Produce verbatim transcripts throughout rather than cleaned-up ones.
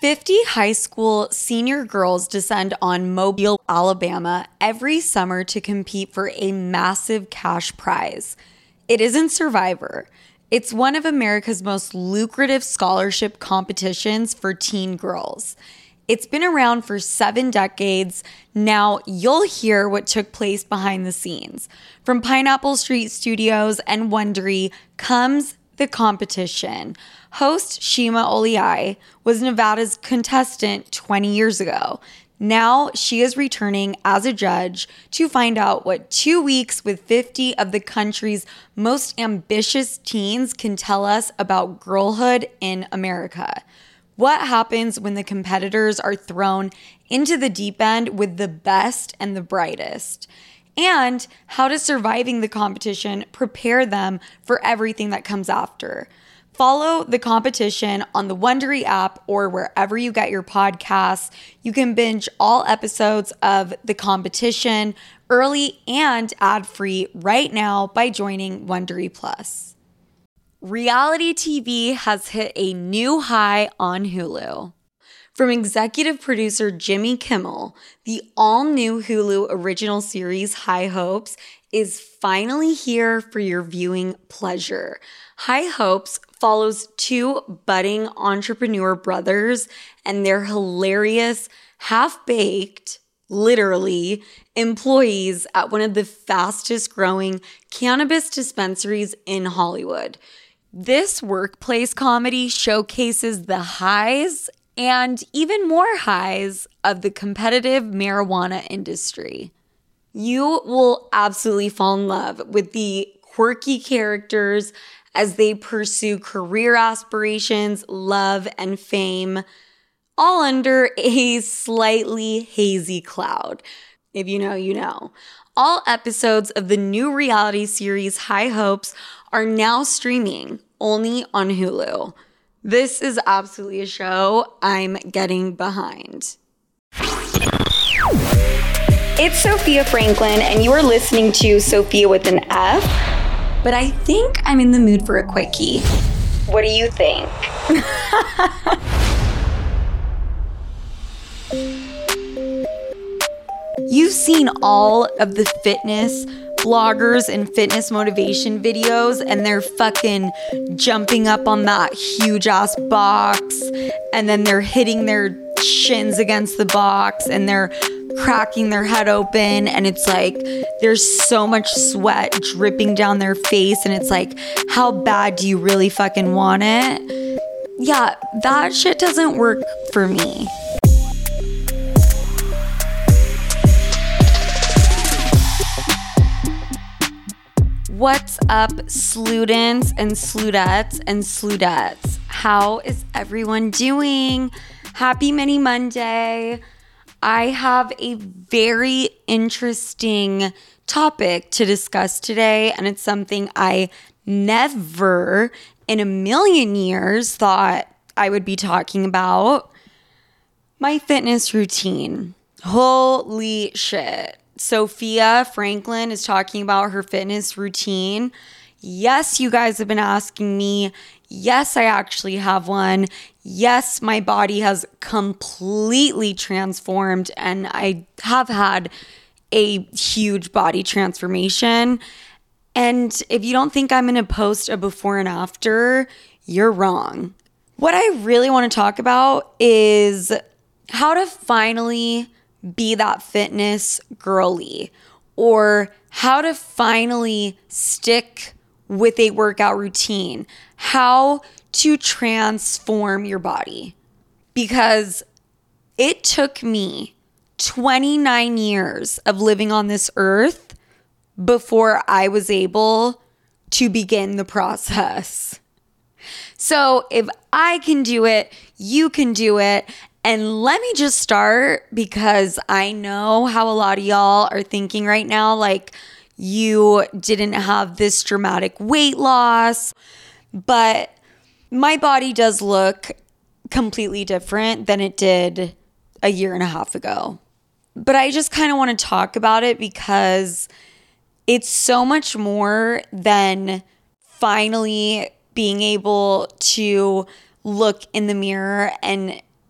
fifty high school senior girls descend on Mobile, Alabama every summer to compete for a massive cash prize. It isn't Survivor. It's one of America's most lucrative scholarship competitions for teen girls. It's been around for seven decades. Now you'll hear what took place behind the scenes. From Pineapple Street Studios and Wondery comes the competition. Host Shima Oliai was Nevada's contestant twenty years ago. Now she is returning as a judge to find out what two weeks with fifty of the country's most ambitious teens can tell us about girlhood in America. What happens when the competitors are thrown into the deep end with the best and the brightest? And how does surviving the competition prepare them for everything that comes after? Follow the competition on the Wondery app or wherever you get your podcasts. You can binge all episodes of the competition early and ad-free right now by joining Wondery Plus. Reality T V has hit a new high on Hulu. From executive producer Jimmy Kimmel, the all-new Hulu original series High Hopes is finally here for your viewing pleasure. High Hopes follows two budding entrepreneur brothers and their hilarious, half-baked, literally, employees at one of the fastest-growing cannabis dispensaries in Hollywood. This workplace comedy showcases the highs and even more highs of the competitive marijuana industry. You will absolutely fall in love with the quirky characters as they pursue career aspirations, love, and fame, all under a slightly hazy cloud. If you know, you know. All episodes of the new reality series High Hopes are now streaming only on Hulu. This is absolutely a show I'm getting behind. It's Sophia Franklin, and you are listening to Sophia with an F. But I think I'm in the mood for a quickie. What do you think? You've seen all of the fitness bloggers and fitness motivation videos, and they're fucking jumping up on that huge ass box, and then they're hitting their shins against the box, and they're cracking their head open, and it's like there's so much sweat dripping down their face, and it's like, how bad do you really fucking want it? Yeah, that shit doesn't work for me. What's up, students and students and studettes? How is everyone doing? Happy Mini Monday. I have a very interesting topic to discuss today, and it's something I never in a million years thought I would be talking about. My fitness routine. Holy shit. Sophia Franklin is talking about her fitness routine. Yes, you guys have been asking me. Yes, I actually have one. Yes, my body has completely transformed, and I have had a huge body transformation. And if you don't think I'm going to post a before and after, you're wrong. What I really want to talk about is how to finally be that fitness girly, or how to finally stick with a workout routine, how to transform your body. Because it took me twenty-nine years of living on this earth before I was able to begin the process. So if I can do it, you can do it. And let me just start, because I know how a lot of y'all are thinking right now, like you didn't have this dramatic weight loss, but my body does look completely different than it did a year and a half ago. But I just kind of want to talk about it because it's so much more than finally being able to look in the mirror and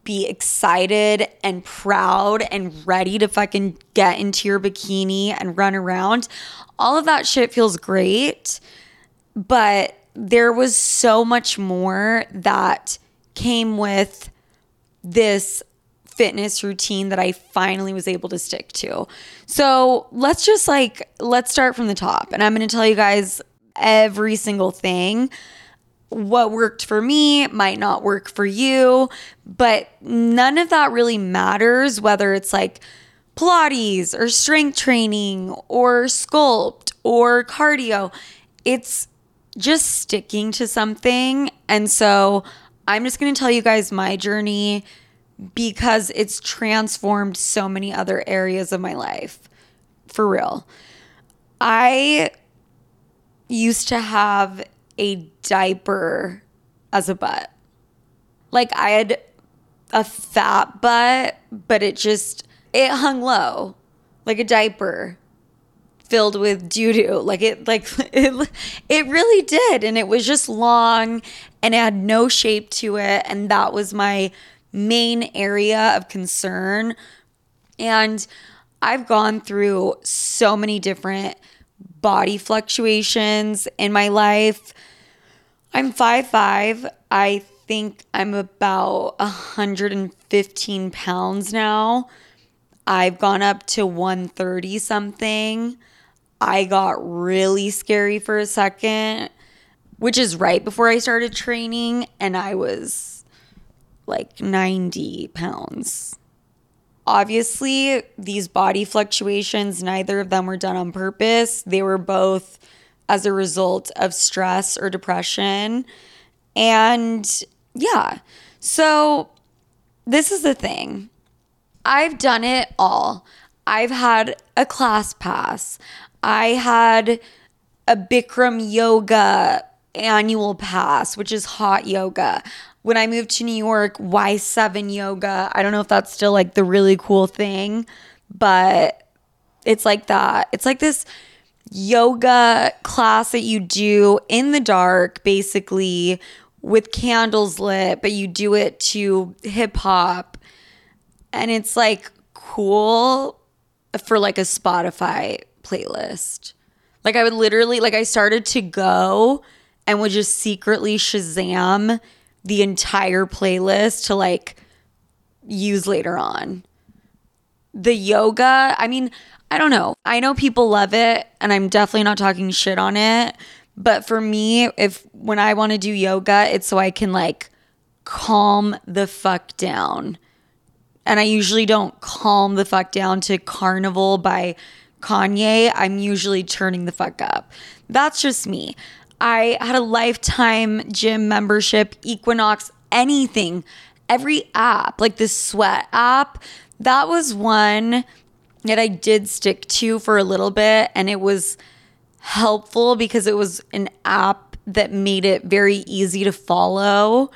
be excited and proud and ready to fucking get into your bikini and run around. All of that shit feels great, but there was so much more that came with this fitness routine that I finally was able to stick to. So let's just like, let's start from the top. And I'm going to tell you guys every single thing. What worked for me might not work for you, but none of that really matters, whether it's like Pilates or strength training or sculpt or cardio. It's just sticking to something. And so I'm just going to tell you guys my journey because it's transformed so many other areas of my life. For real. I used to have a diaper as a butt. Like I had a fat butt, but it just, it hung low like a diaper filled with doo-doo. Like it, like it, it really did. And it was just long and it had no shape to it. And that was my main area of concern. And I've gone through so many different body fluctuations in my life. I'm five five. I think I'm about one hundred fifteen pounds now. I've gone up to one thirty something. I got really scary for a second, which is right before I started training, and I was like ninety pounds. Obviously, these body fluctuations, neither of them were done on purpose. They were both as a result of stress or depression. And yeah, so this is the thing. I've done it all. I've had a class pass. I had a Bikram yoga annual pass, which is hot yoga. When I moved to New York, Y seven yoga. I don't know if that's still like the really cool thing, but it's like that. It's like this yoga class that you do in the dark, basically with candles lit, but you do it to hip hop. And it's like cool for like a Spotify playlist. Like I would literally, like I started to go and would just secretly Shazam the entire playlist to like use later on. The yoga, I mean, I don't know. I know people love it and I'm definitely not talking shit on it. But for me, if when I want to do yoga, it's so I can like calm the fuck down. And I usually don't calm the fuck down to Carnival by Kanye. I'm usually turning the fuck up. That's just me. I had a lifetime gym membership, Equinox, anything, every app, like the Sweat app. That was one that I did stick to for a little bit, and it was helpful because it was an app that made it very easy to follow.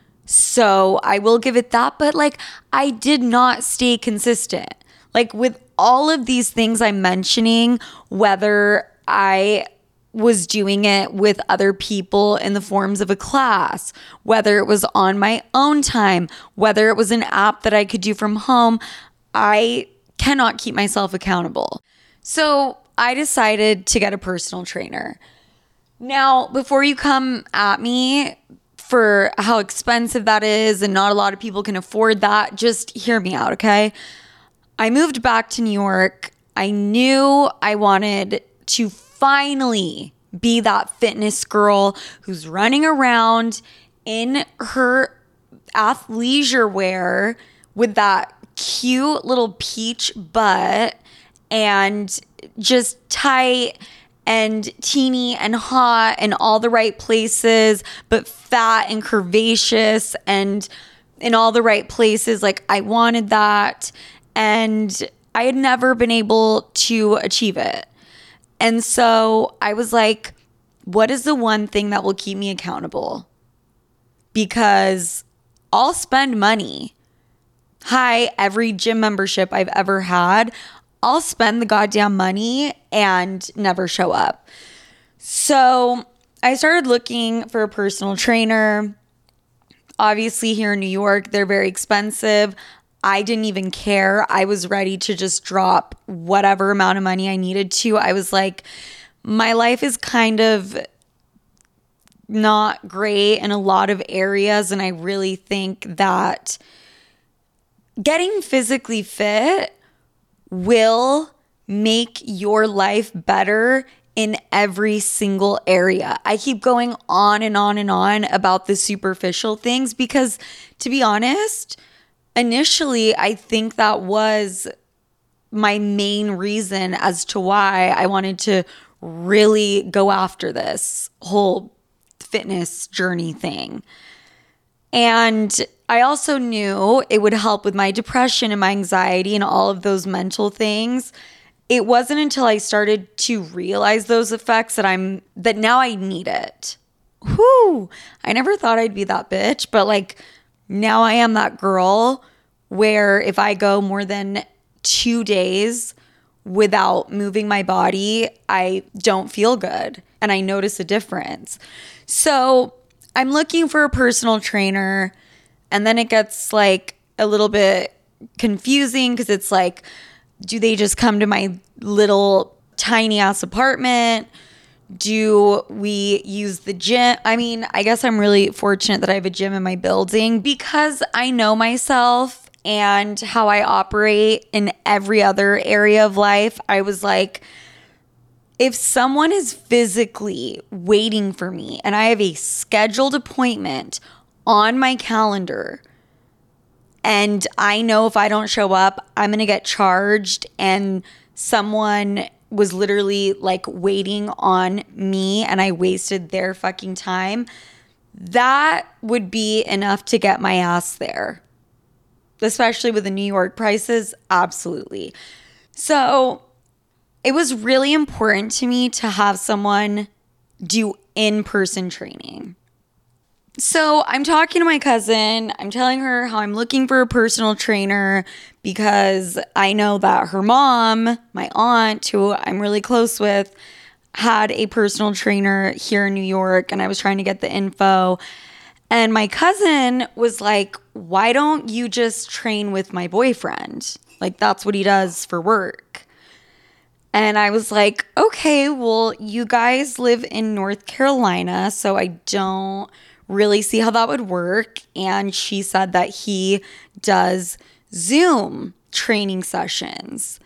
So I will give it that, but like I did not stay consistent. Like with all of these things I'm mentioning, whether I was doing it with other people in the forms of a class, whether it was on my own time, whether it was an app that I could do from home, I cannot keep myself accountable. So I decided to get a personal trainer. Now, before you come at me for how expensive that is and not a lot of people can afford that, just hear me out, okay? I moved back to New York. I knew I wanted to finally be that fitness girl who's running around in her athleisure wear with that cute little peach butt and just tight and teeny and hot and all the right places, but fat and curvaceous and in all the right places. Like I wanted that, and I had never been able to achieve it. And so I was like, what is the one thing that will keep me accountable? Because I'll spend money. Hi, every gym membership I've ever had, I'll spend the goddamn money and never show up. So I started looking for a personal trainer. Obviously, here in New York, they're very expensive. I didn't even care. I was ready to just drop whatever amount of money I needed to. I was like, my life is kind of not great in a lot of areas. And I really think that getting physically fit will make your life better in every single area. I keep going on and on and on about the superficial things because, to be honest, initially, I think that was my main reason as to why I wanted to really go after this whole fitness journey thing. And I also knew it would help with my depression and my anxiety and all of those mental things. It wasn't until I started to realize those effects that I'm that now I need it. Whew. I never thought I'd be that bitch, but like now I am that girl where if I go more than two days without moving my body, I don't feel good and I notice a difference. So I'm looking for a personal trainer, and then it gets like a little bit confusing because it's like, do they just come to my little tiny ass apartment? Do we use the gym? I mean, I guess I'm really fortunate that I have a gym in my building because I know myself and how I operate in every other area of life. I was like, if someone is physically waiting for me and I have a scheduled appointment on my calendar and I know if I don't show up, I'm going to get charged, and someone was literally like waiting on me and I wasted their fucking time, that would be enough to get my ass there. Especially with the New York prices, absolutely. So it was really important to me to have someone do in-person training. So I'm talking to my cousin. I'm telling her how I'm looking for a personal trainer because I know that her mom, my aunt, who I'm really close with, had a personal trainer here in New York, and I was trying to get the info. And my cousin was like, why don't you just train with my boyfriend? Like, that's what he does for work. And I was like, okay, well, you guys live in North Carolina, so I don't really see how that would work. And she said that he does Zoom training sessions.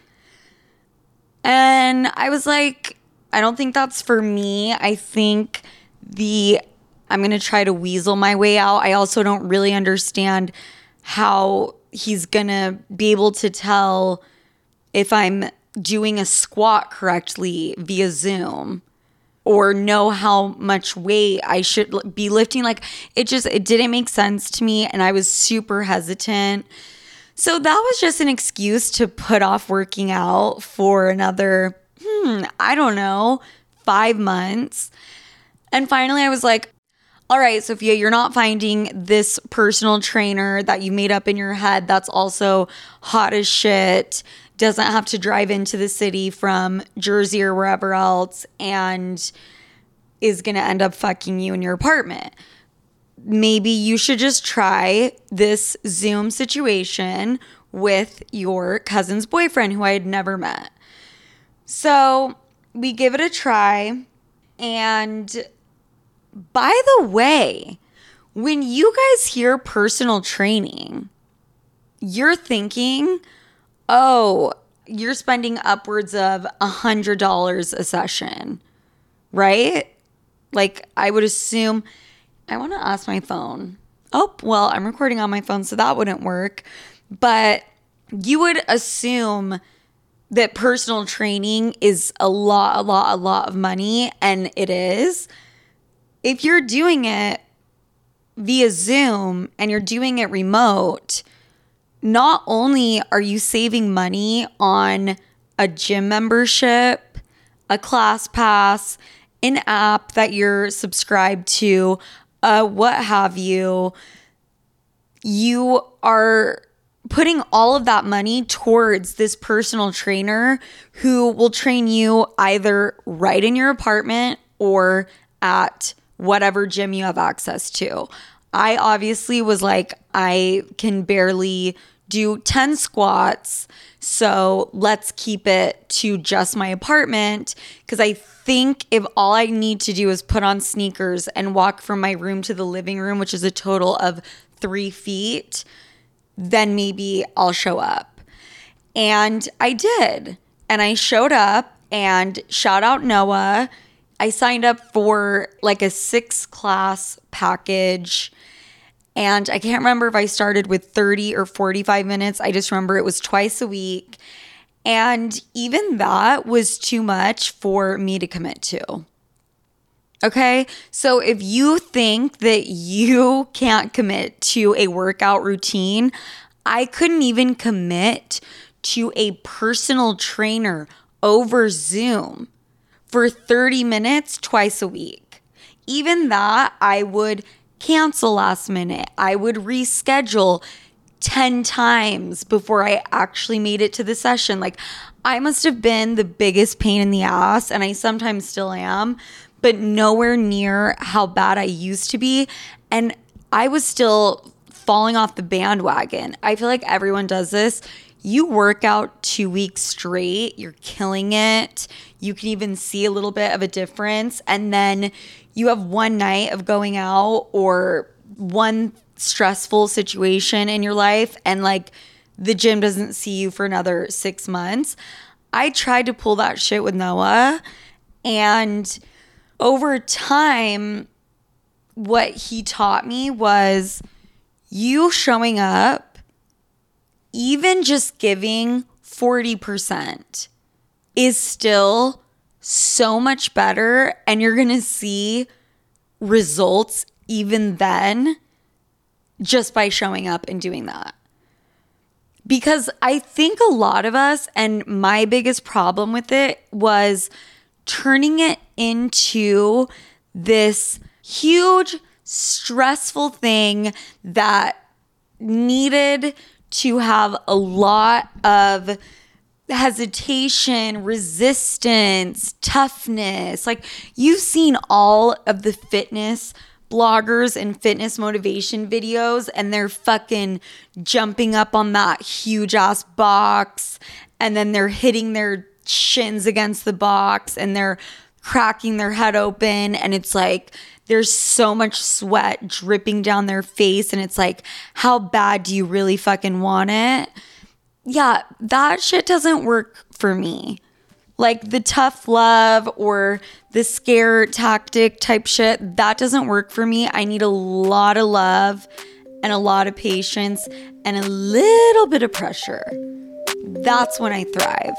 And I was like, I don't think that's for me. I think the I'm going to try to weasel my way out. I also don't really understand how he's going to be able to tell if I'm doing a squat correctly via Zoom, or know how much weight I should be lifting. Like, it just, it didn't make sense to me, and I was super hesitant. So that was just an excuse to put off working out for another, hmm, I don't know, five months. And finally I was like, all right, Sophia, you're not finding this personal trainer that you made up in your head that's also hot as shit, doesn't have to drive into the city from Jersey or wherever else, and is going to end up fucking you in your apartment. Maybe you should just try this Zoom situation with your cousin's boyfriend, who I had never met. So we give it a try. And by the way, when you guys hear personal training, you're thinking, oh, you're spending upwards of one hundred dollars a session, right? Like, I would assume, I want to ask my phone. Oh, well, I'm recording on my phone, so that wouldn't work. But you would assume that personal training is a lot, a lot, a lot of money, and it is. If you're doing it via Zoom and you're doing it remote, not only are you saving money on a gym membership, a class pass, an app that you're subscribed to, uh, what have you, you are putting all of that money towards this personal trainer who will train you either right in your apartment or at whatever gym you have access to. I obviously was like, I can barely do ten squats. So let's keep it to just my apartment. Because I think if all I need to do is put on sneakers and walk from my room to the living room, which is a total of three feet, then maybe I'll show up. And I did. And I showed up, and shout out Noah. I signed up for like a six class package. And I can't remember if I started with thirty or forty-five minutes. I just remember it was twice a week. And even that was too much for me to commit to. Okay? So if you think that you can't commit to a workout routine, I couldn't even commit to a personal trainer over Zoom for thirty minutes twice a week. Even that, I would cancel last minute. I would reschedule ten times before I actually made it to the session. Like, I must have been the biggest pain in the ass, and I sometimes still am, but nowhere near how bad I used to be. And I was still falling off the bandwagon. I feel like everyone does this. You work out two weeks straight, you're killing it. You can even see a little bit of a difference. And then you have one night of going out or one stressful situation in your life, and like the gym doesn't see you for another six months. I tried to pull that shit with Noah, and over time, what he taught me was you showing up, even just giving forty percent is still so much better, and you're going to see results even then just by showing up and doing that. Because I think a lot of us, and my biggest problem with it was turning it into this huge stressful thing that needed to have a lot of hesitation, resistance, toughness. Like, you've seen all of the fitness bloggers and fitness motivation videos, and they're fucking jumping up on that huge ass box, and then they're hitting their shins against the box, and they're cracking their head open, and it's like there's so much sweat dripping down their face, and it's like, how bad do you really fucking want it? Yeah, that shit doesn't work for me. Like the tough love or the scare tactic type shit, that doesn't work for me. I need a lot of love and a lot of patience and a little bit of pressure. That's when I thrive.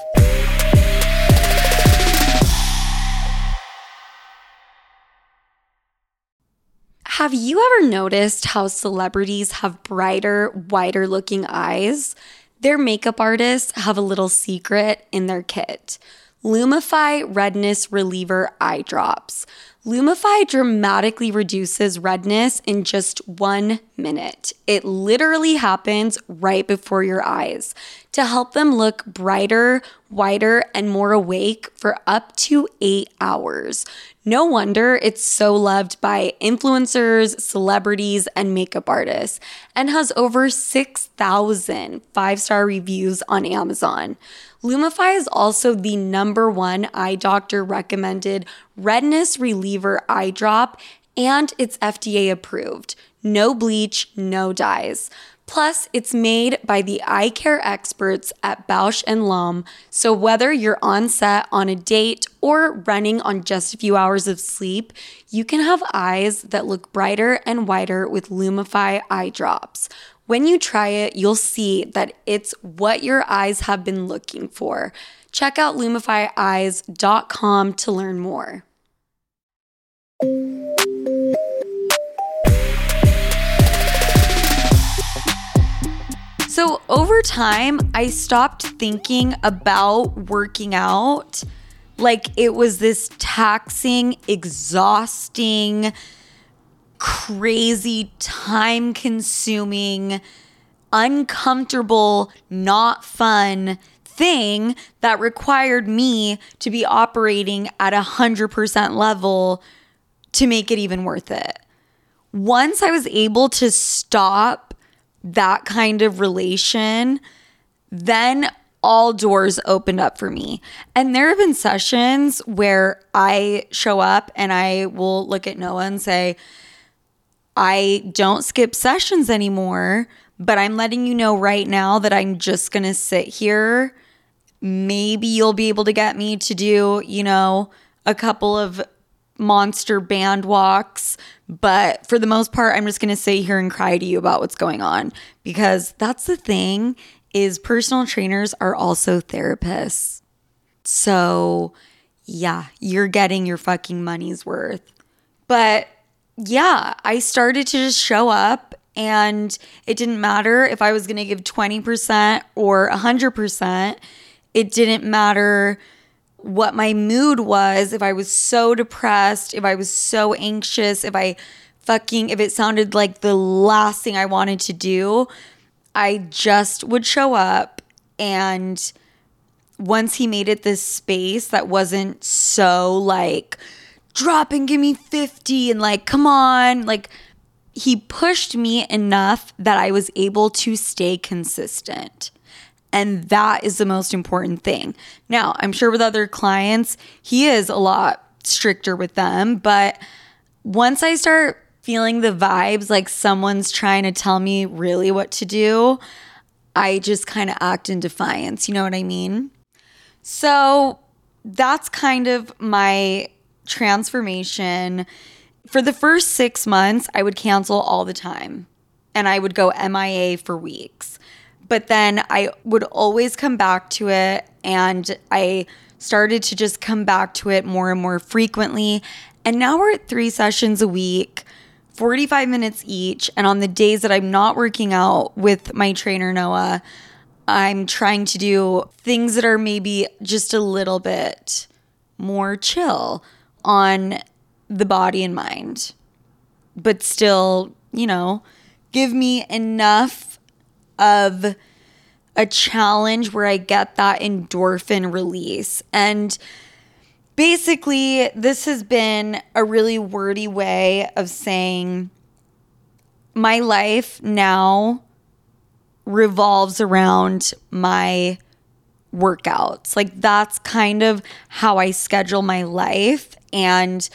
Have you ever noticed how celebrities have brighter, whiter looking eyes? Their makeup artists have a little secret in their kit. Lumify Redness Reliever Eye Drops. Lumify dramatically reduces redness in just one minute. It literally happens right before your eyes to help them look brighter, whiter, and more awake for up to eight hours. No wonder it's so loved by influencers, celebrities, and makeup artists, and has over six thousand five-star reviews on Amazon. Lumify is also the number one eye doctor recommended redness reliever eye drop, and it's F D A approved. No bleach, no dyes. Plus, it's made by the eye care experts at Bausch and Lomb, so whether you're on set, on a date, or running on just a few hours of sleep, you can have eyes that look brighter and whiter with Lumify eye drops. When you try it, you'll see that it's what your eyes have been looking for. Check out lumify eyes dot com to learn more. So over time, I stopped thinking about working out like it was this taxing, exhausting, crazy, time-consuming, uncomfortable, not fun thing that required me to be operating at a one hundred percent level to make it even worth it. once I was able to stop that kind of relation, then all doors opened up for me. And there have been sessions where I show up and I will look at Noah and say, I don't skip sessions anymore, but I'm letting you know right now that I'm just going to sit here. Maybe you'll be able to get me to do, you know, a couple of monster band walks, but for the most part, I'm just going to sit here and cry to you about what's going on, because that's the thing, is personal trainers are also therapists. So yeah, you're getting your fucking money's worth. But yeah, I started to just show up, and it didn't matter if I was going to give twenty percent or one hundred percent. It didn't matter what my mood was, if I was so depressed, if I was so anxious, if I fucking, if it sounded like the last thing I wanted to do, I just would show up. And once he made it this space that wasn't so like, drop and give me fifty and like, come on, like he pushed me enough that I was able to stay consistent. And that is the most important thing. Now, I'm sure with other clients, he is a lot stricter with them. But once I start feeling the vibes like someone's trying to tell me really what to do, I just kind of act in defiance. You know what I mean? So that's kind of my transformation. For the first six months, I would cancel all the time. And I would go M I A for weeks. But then I would always come back to it, and I started to just come back to it more and more frequently. And now we're at three sessions a week, forty-five minutes each. And on the days that I'm not working out with my trainer, Noah, I'm trying to do things that are maybe just a little bit more chill on the body and mind, but still, you know, give me enough of a challenge where I get that endorphin release. And basically, this has been a really wordy way of saying my life now revolves around my workouts. Like, that's kind of how I schedule my life, and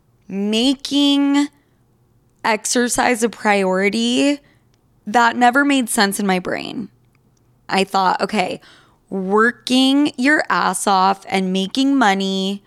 making exercise a priority, that never made sense in my brain. I thought, okay, working your ass off and making money,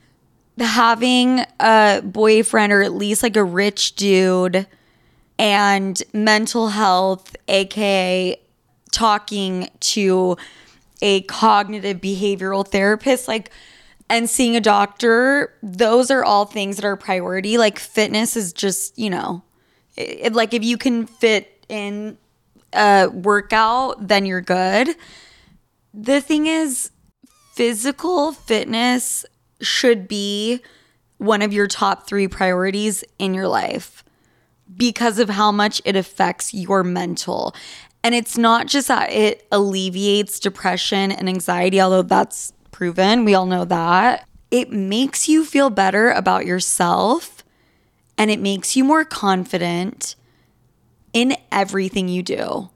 having a boyfriend or at least like a rich dude, and mental health, aka talking to a cognitive behavioral therapist, like, and seeing a doctor, those are all things that are a priority. Like, fitness is just, you know, it, like if you can fit in a workout, then you're good. The thing is, physical fitness should be one of your top three priorities in your life because of how much it affects your mental. And it's not just that it alleviates depression and anxiety, although that's proven. We all know that. It makes you feel better about yourself, and it makes you more confident in everything you do,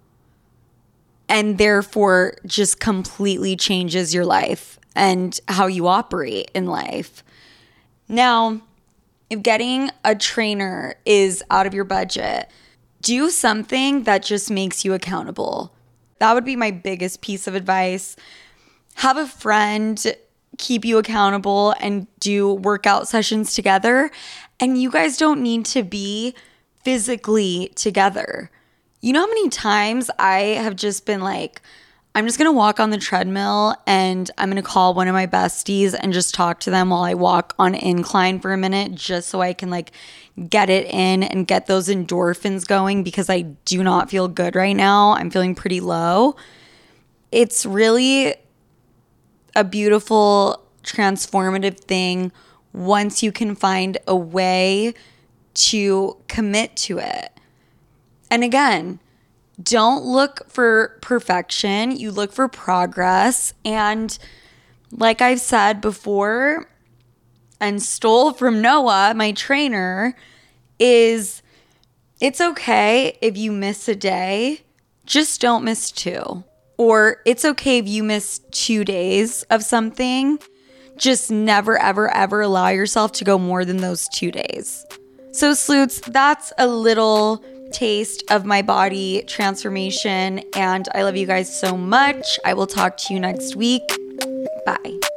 and therefore just completely changes your life and how you operate in life. Now, if getting a trainer is out of your budget, do something that just makes you accountable. That would be my biggest piece of advice. Have a friend keep you accountable and do workout sessions together. And you guys don't need to be physically together. You know how many times I have just been like, I'm just going to walk on the treadmill and I'm going to call one of my besties and just talk to them while I walk on incline for a minute, just so I can like get it in and get those endorphins going, because I do not feel good right now. I'm feeling pretty low. It's really a beautiful, transformative thing once you can find a way to commit to it. And again, don't look for perfection. You look for progress. And like I've said before and stole from Noah, my trainer, is It's okay if you miss a day, just don't miss two. Or it's okay if you miss two days of something, just never, ever, ever allow yourself to go more than those two days. So sleuths, that's a little taste of my body transformation, and I love you guys so much. I will talk to you next week. Bye.